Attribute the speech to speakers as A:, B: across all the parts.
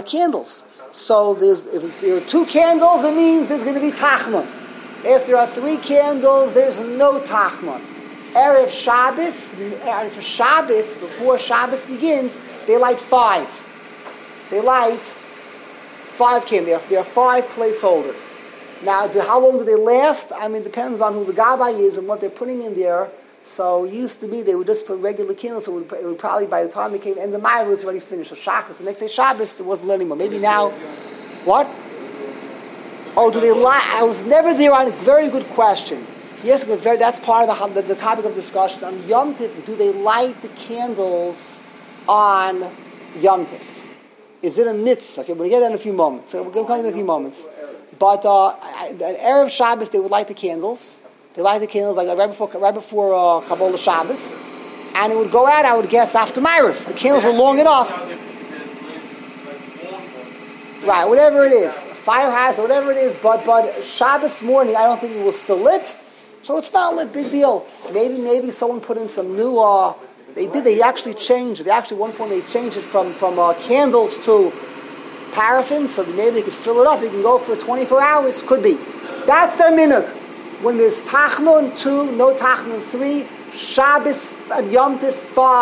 A: candles. So if there are 2 candles, it means there's going to be tachnon. If there are 3 candles, there's no tachnon. Erev Shabbos, before Shabbos begins, they light 5. They light 5 candles. There are 5 placeholders. Now, how long do they last? I mean, it depends on who the gabbai is and what they're putting in there. So it used to be they would just put regular candles, so it would probably, by the time it came, and the Ma'ariv was already finished. So Shabbos, the next day Shabbos, it wasn't anymore. Maybe now, what? Oh, do they light? I was never there on a very good question. Yes, that's part of the topic of discussion. On Yom Tif, do they light the candles on Yom Tif? Is it a mitzvah? Okay, we'll get that in a few moments. So we're going to come in a few moments. But at Erev Shabbos, they would light the candles. They light the candles like right before Kabbalah Shabbos. And it would go out, I would guess, after Ma'ariv. The candles were long enough. Right, whatever it is. Fire hazard, whatever it is. But Shabbos morning, I don't think it was still lit. So it's not a big deal. Maybe someone put in some new... They actually changed it. They actually, at one point, they changed it from candles to paraffin, so maybe they could fill it up. They can go for 24 hours. Could be. That's their minhag. When there's Tachnun 2, no Tachnun 3, Shabbos and Yom Tov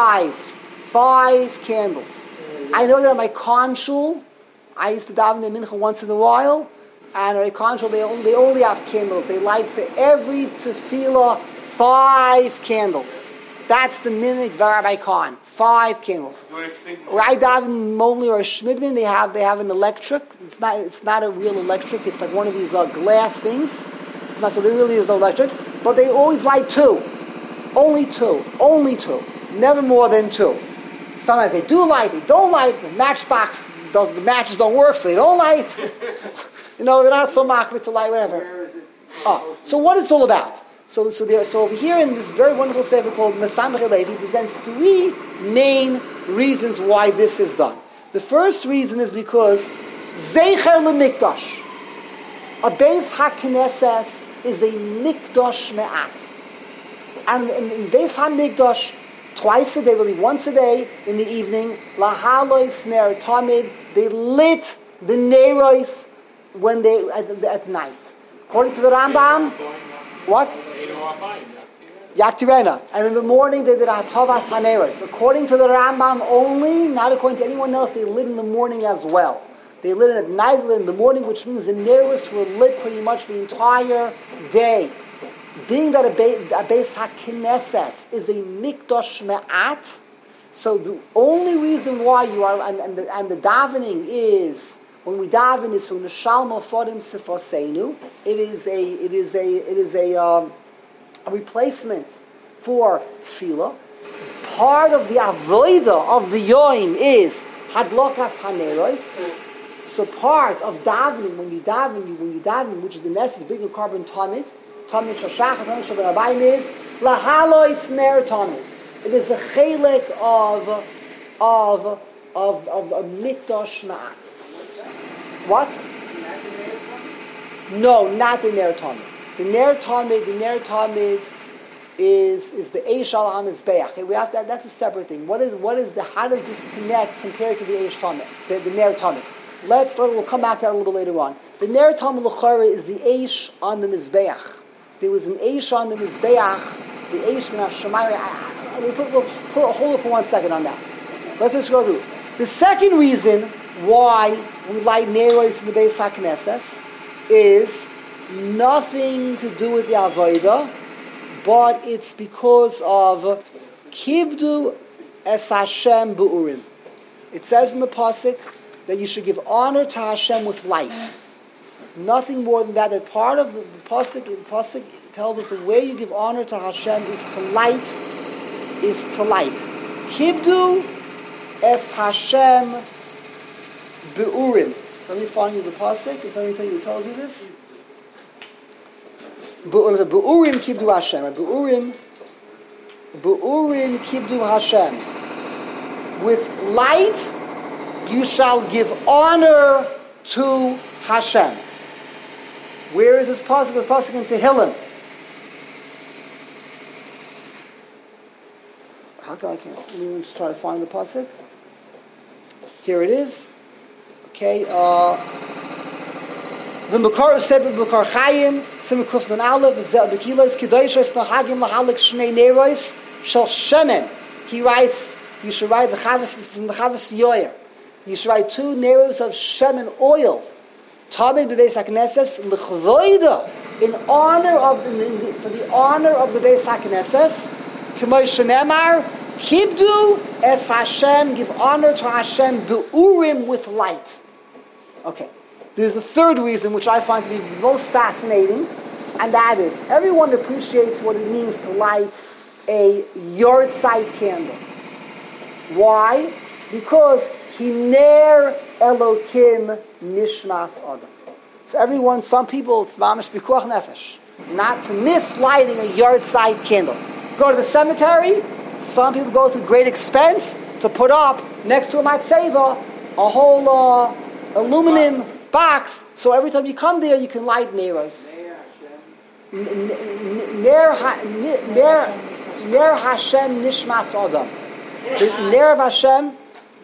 A: 5 candles. I know that at my konshul, I used to daven the mincha once in a while, and at my konshul they only have candles. They light for every tefillah 5 candles. That's the minhag Rabbi Khan. 5 candles. Or I daven Momli or Shmidman, they have an electric. It's not a real electric. It's like one of these glass things. It's not, so there really is no electric. But they always light 2. Only 2. Never more than 2. Sometimes they do light, they don't light. The matchbox, the matches don't work, so they don't light. They're not so makbid to light, whatever. So what is it all about? So over here in this very wonderful sefer called Mesamech Levi, he presents 3 main reasons why this is done. The first reason is because Zeicher LeMikdash, a Beis HaKnesses is a Mikdash Me'at. And in Beis HaMikdash, twice a day, really once a day, in the evening, Lahalois Ner Tamid, they lit the Nerois when they at night. According to the Rambam, what? Yaktirena. And in the morning they did Atovas Haneros. According to the Rambam only, not according to anyone else, they lit in the morning as well. They lit at night, lit in the morning, which means the Neros were lit pretty much the entire day. Being that a Beis HaKnesses is a Mikdash Me'at, so the only reason why you are, and the davening is, when we daven is Neshal Fodim Sifoseinu. It is a replacement for tefillah. Part of the avodah of the yoim is hadlokas haneros. So part of davening, when you daven, which is the necessary bring a carbon tamid shashach, tamid shabarabayim is lahalois ner tamid. It is a chelek of a mikdash ma'at. What? No, not the Ner Tamid. The Ner Tamid is the Eish al HaMizbeach. We have that. That's a separate thing. How does this connect compared to the Eish Tamid, the Ner Tamid? We'll come back to that a little bit later on. The Ner Tamid L'chara is the Eish on the Mizbeach. There was an Eish on the Mizbeach, the Eish min HaShamayim. We'll put a hold for 1 second on that. Let's just go through. The second reason why we light Nerois in the Beis HaKnesses is nothing to do with the Avodah, but it's because of Kibdu Es Hashem Be'urim. It says in the Pasuk that you should give honor to Hashem with light. Nothing more than that. That part of the Pasuk tells us the way you give honor to Hashem is to light. Kibdu Es Hashem Be'urim. Let me find you the pasuk. Let me tell you. It tells you this. Be'urim kibdu Hashem. Be'urim kibdu Hashem. With light, you shall give honor to Hashem. Where is this pasuk? This pasuk in Tehillim. How come I can't? Let me just try to find the pasuk. Here it is. Okay, the Makar said with Makar Chaim, Simukuf Nun Aleph, the Kilos, Kedoshos, Nahagim, Lahalik, Shnei Nerois, Shal Shemen. He writes, you should write the Chavas, from the Chavas Yoyer. You should write 2 Neros of Shemen oil. Tabed Bebeis HaKnesses, L'chvoida, in honor of, for the honor of the Beis HaKnesses, K'moy Shememar, Kibdu es Hashem, give honor to Hashem, Be'urim, with light. Okay. There's a third reason which I find to be most fascinating, and that is everyone appreciates what it means to light a yard-side candle. Why? Because Hiner Elokim Nishmas Adam. So everyone, some people, it's mamish bikuach nefesh, not to miss lighting a yard-side candle. Go to the cemetery, some people go through great expense to put up next to a matzeva a whole aluminum box, so every time you come there, you can light Neros. Ner Hashem Nishmas Adam. The Ner of Hashem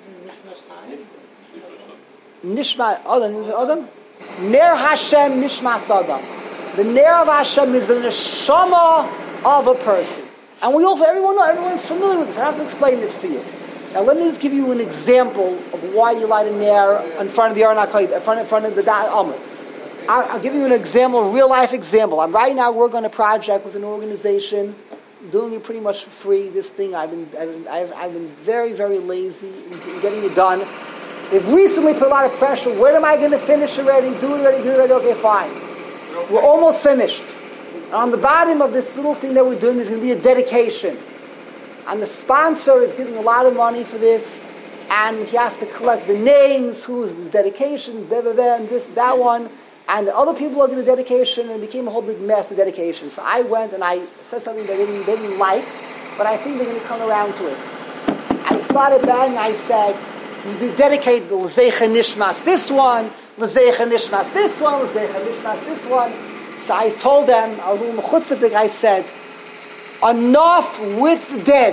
A: Nishmas Adam. Is it Adam? Ner Hashem Nishmas Adam. The Ner of Hashem is the neshama of a person, and everyone's familiar with this. I have to explain this to you. Now let me just give you an example of why you light a ner in front of the Aron HaKodesh, in front of the Amud. I'll give you an example, a real life example. Right now working on a project with an organization, doing it pretty much for free. This thing I've been very, very lazy in getting it done. They've recently put a lot of pressure. When am I going to finish already? Do it already. Okay, fine. We're almost finished. And on the bottom of this little thing that we're doing, there's going to be a dedication. And the sponsor is giving a lot of money for this, and he has to collect the names, who's the dedication, and this, that one, and the other people are going to dedication, and it became a whole big mess, the dedication. So I went and I said something they didn't like, but I think they're going to come around to it. I started banging, I said, you dedicate the L'Zeicha Nishmas this one, L'Zeicha Nishmas this one, L'Zeicha Nishmas this one. So I told them, I was a little mechutzatik, I said, enough with the dead.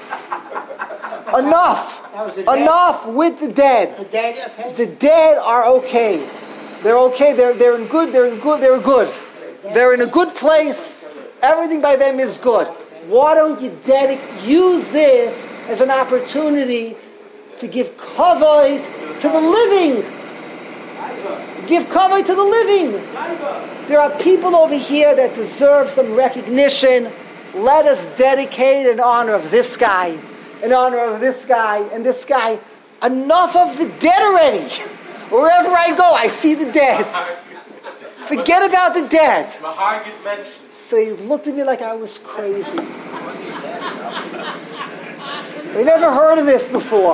A: Enough. Enough with the dead.
B: The dead, okay?
A: The dead are okay. They're okay. They're in good. They're good. They're in a good place. Everything by them is good. Why don't you use this as an opportunity to give kavod to the living? Give kavod to the living. There are people over here that deserve some recognition. Let us dedicate in honor of this guy, in honor of this guy, and this guy. Enough of the dead already. Wherever I go, I see the dead. Forget about the dead. So he looked at me like I was crazy. They never heard of this before.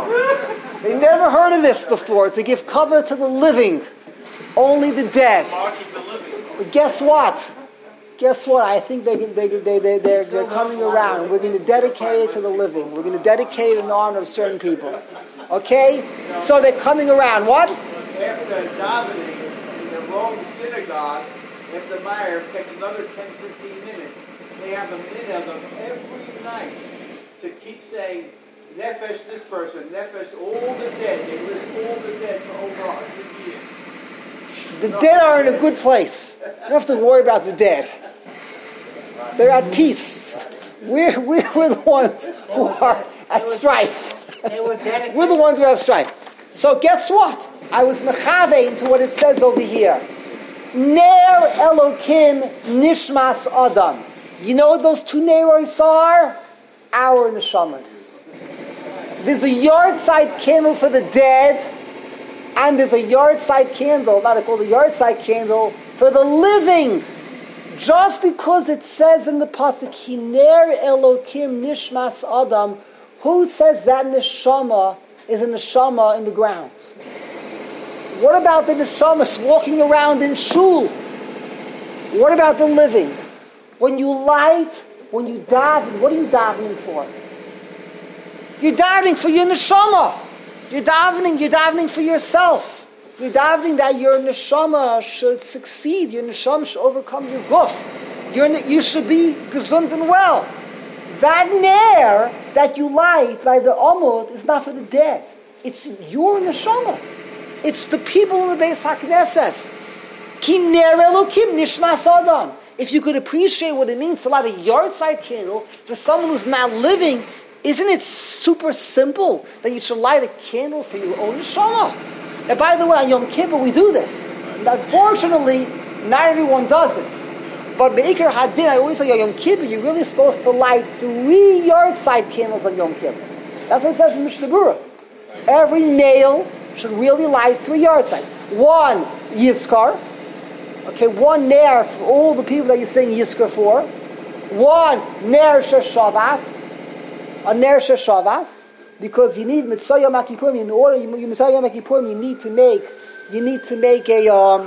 A: To give cover to the living, only the dead. But guess what? I think they're coming around. We're going to dedicate it to the living. We're going to dedicate it in honor of certain people. Okay? So they're coming around. What?
C: After davening in the Rome synagogue, if the Meir takes another 10-15 minutes, they have a minute of them every night to keep saying, Nefesh this person, Nefesh all the dead. They list all the dead for over 100 years.
A: The dead are in a good place. You don't have to worry about the dead. They're at peace. We're the ones who are at strife. We're the ones who have strife. So guess what? I was mechave into what it says over here. Ner Elokim Nishmas Adam. You know what those 2 neros are? Our neshamas. There's a yard-side candle for the dead, and there's a yard-side candle, not called a yard-side candle, for the living. Just because it says in the pasuk, Hiner Elokim Nishmas Adam, who says that neshama is a neshama in the ground? What about the neshamas walking around in shul? What about the living? When you light, when you daven, what are you davening for? You're davening for your neshama. You're davening for yourself. You're davening that your neshama should succeed. Your neshama should overcome your guf. You should be gesund and well. That ner that you light by the amud is not for the dead. It's your neshama. It's the people in the Beis HaKnesses. Ki ner Elokim nishmas adam. If you could appreciate what it means to light a yard-side candle for someone who's not living, isn't it super simple that you should light a candle for your own neshama? And by the way, on Yom Kippur we do this. And unfortunately, not everyone does this. But Be'ikar Hadin, I always say on Yom Kippur, you're really supposed to light 3 yard-side candles on Yom Kippur. That's what it says in Mishnah Berurah. Every male should really light 3 yard-side. 1 Yizkar. Okay, 1 Ner for all the people that you're saying Yizkar for. 1 Ner Sheshavas. A Ner Sheshavas. Because you need Mitzvah Yom Kippurim. In order, Mitzvah Yom Kippurim, you need to make a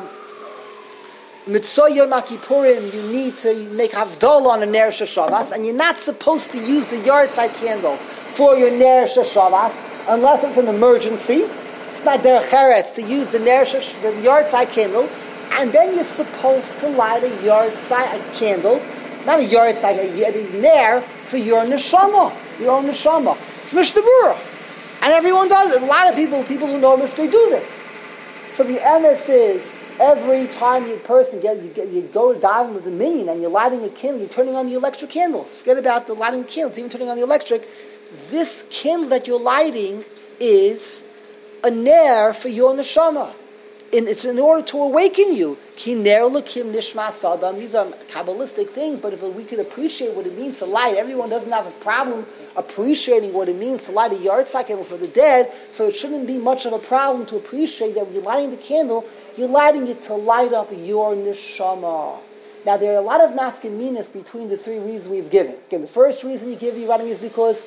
A: Mitzvah Yom Kippurim, you need to make Havdalah on a Ner Sheshavas, and you're not supposed to use the yard-side candle for your Ner Sheshavas unless it's an emergency. It's not derech eretz to use the yard-side candle, and then you're supposed to light a yard-side candle, not a yard-side, a Ner for your neshama, your own neshama. It's Mishnah Berurah, and everyone does it. A lot of people who know Mishnah, they do this. So the emes is, every time you go to daven with the minyan and you're lighting a candle, you're turning on the electric candles. Forget about the lighting candles, even turning on the electric. This candle that you're lighting is a ner for your neshama. And it's in order to awaken you. Ki ner l'kim nishmas adam. These are Kabbalistic things, but if we could appreciate what it means to light, everyone doesn't have a problem appreciating what it means to light a yard-side candle for the dead, so it shouldn't be much of a problem to appreciate that when you're lighting the candle, you're lighting it to light up your neshama. Now, there are a lot of nafkaminas between the 3 reasons we've given. Again, the first reason you're lighting is because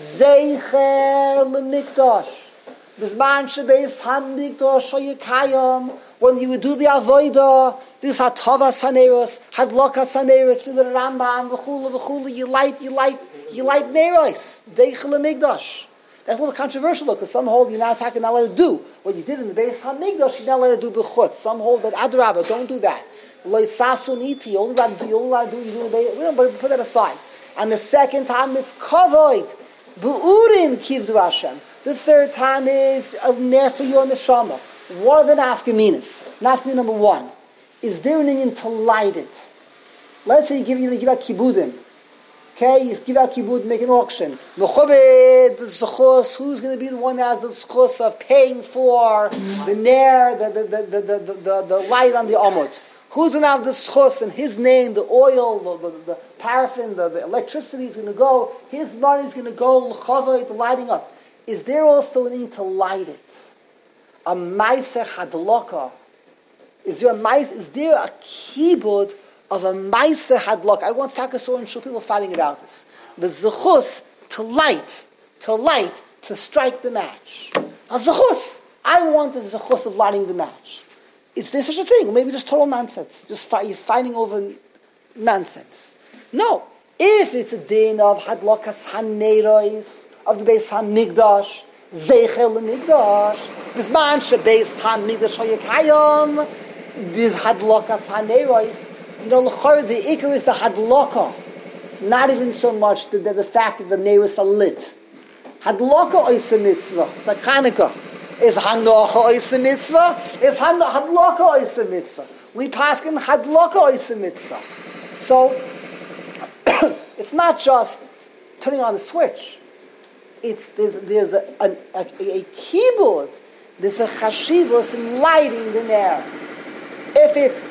A: Zeicher l'mikdash. Bizman shebeis hamikdash hayikayam. When you would do the avodah, this hatavas haneros, hadlokas haneros, to the Rambam, v'chula, you light neros, Zeicher l'mikdash. That's a little controversial, because some hold you're not allowed to do what you did in the Beis Hamikdash. You're not allowed to do b'chutz. Some hold that adrabah, don't do that. Lo sasuniti, you only allowed to do you do the Beis. We don't put that aside. And the second time is kavod, bu'urim kivdu Hashem. The third time is a ner for your neshama. What are the nafkaminas? Nafkamina number 1: is there an Indian to light it? Let's say you give out kibudim. Okay, you give out kibud, make an auction. Mechubed, the zechus, who's going to be the one that has the zechus of paying for the ner, the light on the amud? Who's going to have the zechus and his name, the oil, the paraffin, the electricity is going to go, his money is going to go, l'chavay, the lighting up. Is there also a need to light it? A maaseh hadloka. Is there a kibud of a maaseh hadlok? I once takasor and show people fighting about this. The zechus to light, to strike the match. A zechus. I want the zechus of lighting the match. Is there such a thing? Or maybe just total nonsense. You're fighting over nonsense. No. If it's a din of hadlokas haneros, of the Beis Hamikdash, Zeicher l'mikdash, Bizman shebeis Hamikdash hayikayam, these hadlokas haneros, the ikar is the hadloka, not even so much the fact that the neros are lit. Hadloka ois a mitzvah. It's like Hanukkah. Is Hanocha ois a mitzvah? Is hadloka ois a mitzvah? We paskin hadloka ois a mitzvah. So it's not just turning on the switch. There's a keyboard. There's a chashivos in lighting the ner. If it's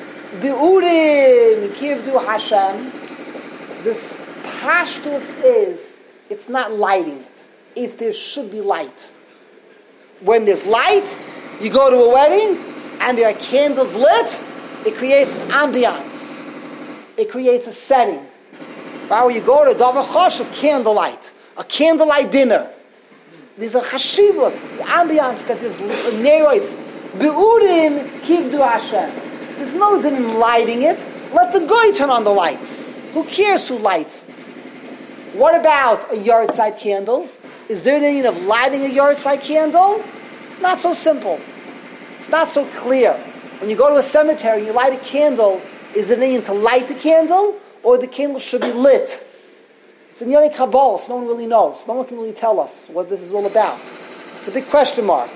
A: Beurim Kivdu Hashem, this pashtus is, it's not lighting it. It's there should be light. When there's light, you go to a wedding, and there are candles lit, it creates an ambiance. It creates a setting. Right? When you go to a davar choshev, candlelight, a candlelight dinner, there's a chashivos, the ambiance that is neros, Beurim Kivdu Hashem. There's no din in lighting it. Let the guy turn on the lights. Who cares who lights it? What about a yard-side candle? Is there a need of lighting a yard-side candle? Not so simple. It's not so clear. When you go to a cemetery, you light a candle. Is there a need to light the candle, or the candle should be lit? It's in Yonei Kabbalah, so no one really knows. No one can really tell us what this is all about. It's a big question mark.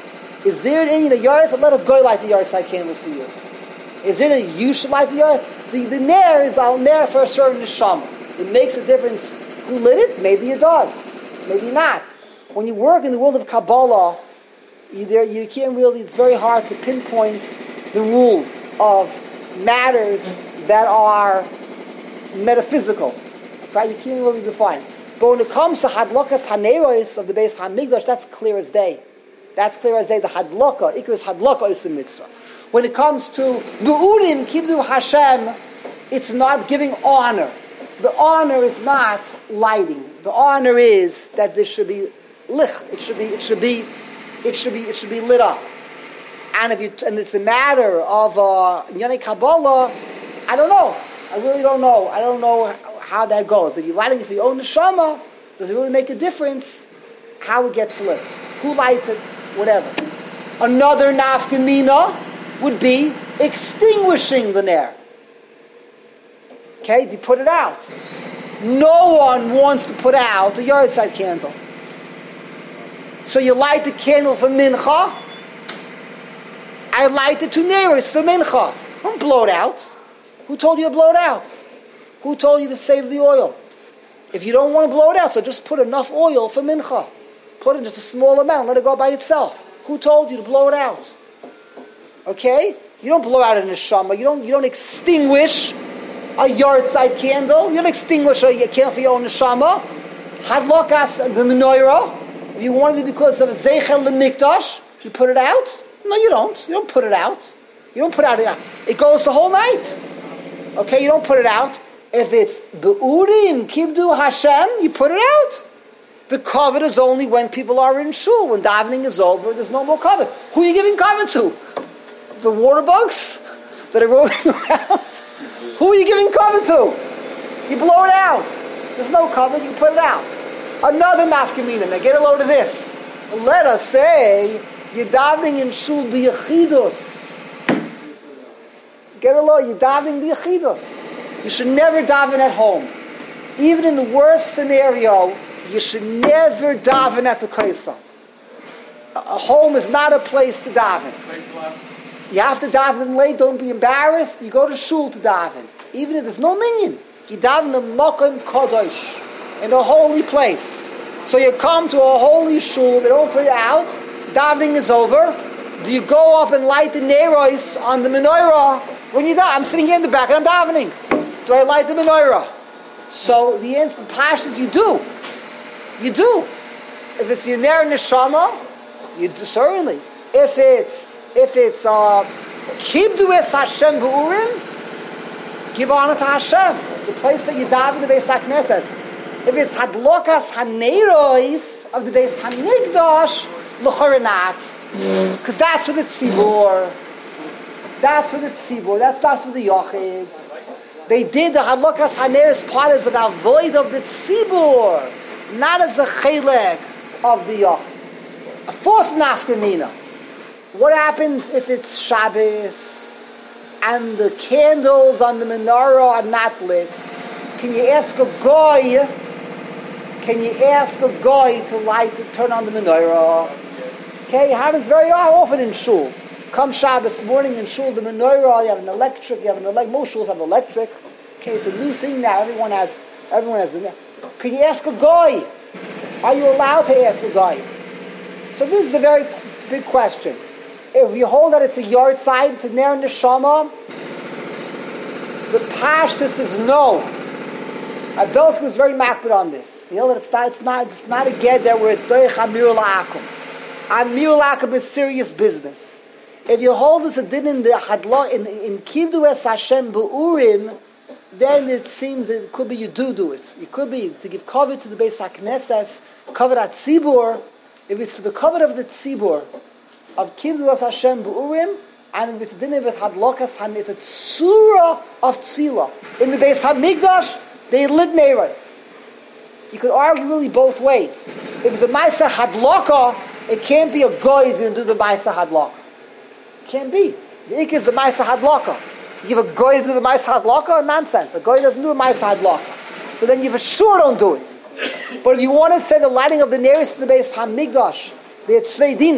A: Is there an in a yard? Let a guy light the yard side candle for you. Is there a you should light the yard? The nair is al nair for a certain neshama. It makes a difference who lit it. Maybe it does. Maybe not. When you work in the world of Kabbalah, you can't really. It's very hard to pinpoint the rules of matters that are metaphysical. Right? You can't really define. But when it comes to hadlakas haneros of the Beis Hamikdash, that's clear as day. That's clear as day. The hadlaka, ikras hadlaka is a mitzvah. When it comes to bu'urim kibdu Hashem, it's not giving honor. The honor is not lighting. The honor is that there should be licht. It should be lit up. And it's a matter of Yonei Kabbalah. I don't know. I really don't know. I don't know how that goes. If you're lighting it for your own neshama, does it really make a difference how it gets lit? Who lights it? Whatever. Another nafkamina would be extinguishing the nair. Okay, you put it out. No one wants to put out a yard side candle. So you light the candle for mincha. I light it to neiros for mincha. Don't blow it out. Who told you to blow it out? Who told you to save the oil? If you don't want to blow it out, so just put enough oil for mincha. Put in just a small amount, let it go by itself. Who told you to blow it out? Okay? You don't blow out a neshama. You don't extinguish a yard side candle. You don't extinguish a candle for your own neshama. Hadlokas the menorah. If you wanted it because of zeichel lemikdash, you put it out? No, you don't. You don't put it out. You don't put it out. It goes the whole night. Okay, you don't put it out. If it's be'urim kibdu Hashem, you put it out. The covet is only when people are in shul. When davening is over, there's no more covet. Who are you giving covet to? The water bugs that are roaming around? Who are you giving covet to? You blow it out. There's no covet, you put it out. Another nafkamina. Now get a load of this. Let us say you're davening in shul b'yachidus. Get a load. You're davening b'yachidus. You should never daven at home. Even in the worst scenario, you should never daven at the kaisel. A home is not a place to daven. You have to daven late. Don't be embarrassed. You go to shul to daven. Even if there's no minyan. You daven the Makom Kodesh, in a holy place. So you come to a holy shul, they don't throw you out, davening is over. Do you go up and light the neiros on the menorah when you die? I'm sitting here in the back and I'm davening. Do I light the menorah? So the instant pashas you do. You do. If it's your ner neshama, you do certainly. If it's kibdu es Hashem b'urim, give honor to Hashem, the place that you daven the Beis HaKnesses. If it's hadlokas haneiros of the Beis Hamikdash, l'chorinat, because that's for the tzibur. That's for the tzibur. That's not for the yochids. They did the hadlokas haneiros part as an avoid of the tzibur, not as a chelek of the yochid. A fourth nafkamina. What happens if it's Shabbos and the candles on the menorah are not lit? Can you ask a goy? Can you ask a goy to turn on the menorah? Okay, it happens very often in shul. Come Shabbos morning in shul, the menorah, you have an electric. Most shuls have electric. Okay, it's a new thing now. Everyone has. Can you ask a goy? Are you allowed to ask a goy? So this is a very big question. If you hold that it's a yard side, it's a ner neshama, the pashtus is no. Belsky was very makbid on this. You know that it's not a get there where it's doich amir la'akum. Amir la'akum is serious business. If you hold this a din in the hadla in kibdu es Hashem b'urim, then it seems it could be you do it. It could be to give cover to the Beis HaKnesses, cover at tzibur. If it's for the cover of the tzibur, of kibdu es Hashem b'urim, and if it's din with hadlokas, it's a surah of tefillah. In the Beis Hamikdash, they lit neiros. You could argue really both ways. If it's a ma'aseh hadlaka, it can't be a goy who's going to do the ma'aseh hadlaka. It can't be. The ik is the ma'aseh hadlaka. You give a goy to do the ma'aseh hadlaka? Nonsense. A goy doesn't do the ma'aseh hadlaka. So then you for sure don't do it. But if you want to say the lighting of the neiros to the Beis Hamikdash, they had tzvei dinin.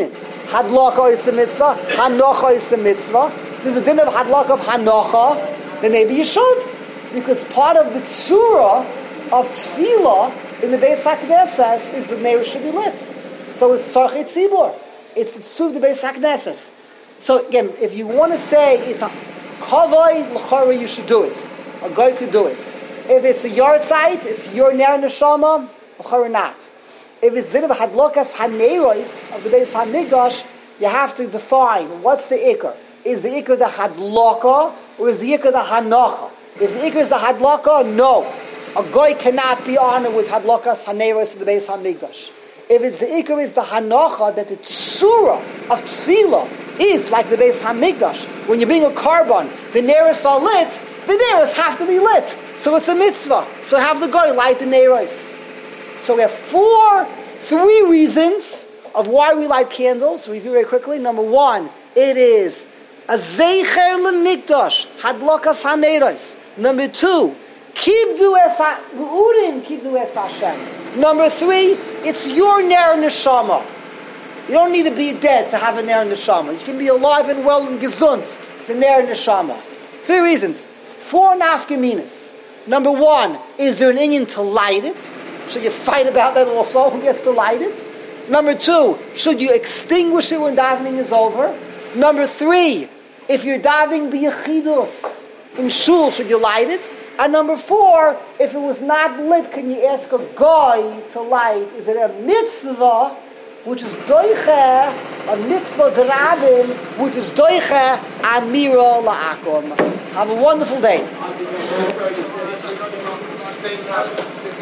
A: Hadlaka is the mitzvah. Hanocha is the mitzvah. There's a din of hadlaka of hanocha. Then maybe you should, because part of the tzura of tefillah in the Beis HaKnesses is the Neir should be lit. So it's tzarchei tzibur. It's the tzur of the Beis HaKnesses. So again, if you want to say it's a kavod l'chara, you should do it. A guy could do it. If it's a yard site, it's your ner neshama, l'chara not. If it's din of hadlokas haneiros of the Beis HaMikdash, you have to define what's the ikar. Is the ikar the hadlaka or is the ikar the hanacha? If the ikar is the hadlaka, no. A goy cannot be honored with hadlakas haneiros of the Beis HaMikdash. If it's the ikar is the hanacha, that the tzura of tefillah is like the Beis HaMikdash. When you bring a carbon, the neiros are lit, the neiros have to be lit. So it's a mitzvah. So have the goy light the neiros. So we have three reasons of why we light candles. Review very quickly. Number one, it is a zeicher lemikdash, hadlakas haneiros. Number two, kibdu es Hashem. Number three, it's your ner neshama. You don't need to be dead to have a ner neshama. You can be alive and well and gesund. It's a ner neshama. Three reasons. 4 nafkaminas. Number one, is there an inyan to light it? Should you fight about that also? Who gets to light it? Number two, should you extinguish it when davening is over? Number three, if you're davening b'yechidus in shul, should you light it? And number four, if it was not lit, can you ask a guy to light? Is it a mitzvah, which is doiche, a mitzvah d'rabim, which is doiche amira la'akom? Have a wonderful day.